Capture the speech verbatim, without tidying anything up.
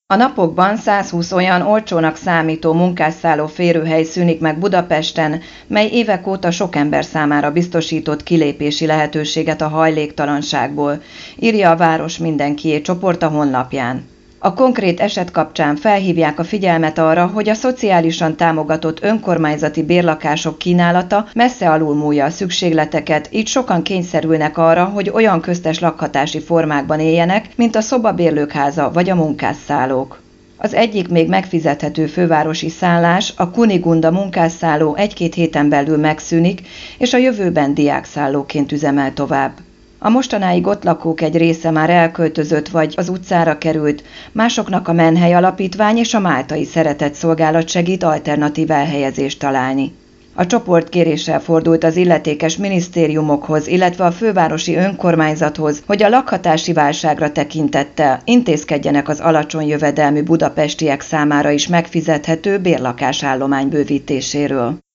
A napokban százhúsz olyan olcsónak számító munkásszálló férőhely szűnik meg Budapesten, mely évek óta sok ember számára biztosított kilépési lehetőséget a hajléktalanságból, írja a Város Mindenkié csoport a honlapján. A konkrét eset kapcsán felhívják a figyelmet arra, hogy a szociálisan támogatott önkormányzati bérlakások kínálata messze alulmúlja a szükségleteket, így sokan kényszerülnek arra, hogy olyan köztes lakhatási formákban éljenek, mint a szobabérlők háza vagy a munkásszállók. Az egyik még megfizethető fővárosi szállás, a Kunigunda munkásszálló egy-két héten belül megszűnik, és a jövőben diákszállóként üzemel tovább. A mostanáig ott lakók egy része már elköltözött vagy az utcára került, másoknak a Menhely Alapítvány és a Máltai Szeretetszolgálat segít alternatív elhelyezést találni. A csoport kéréssel fordult az illetékes minisztériumokhoz, illetve a fővárosi önkormányzathoz, hogy a lakhatási válságra tekintettel intézkedjenek az alacsony jövedelmű budapestiek számára is megfizethető bérlakásállomány bővítéséről.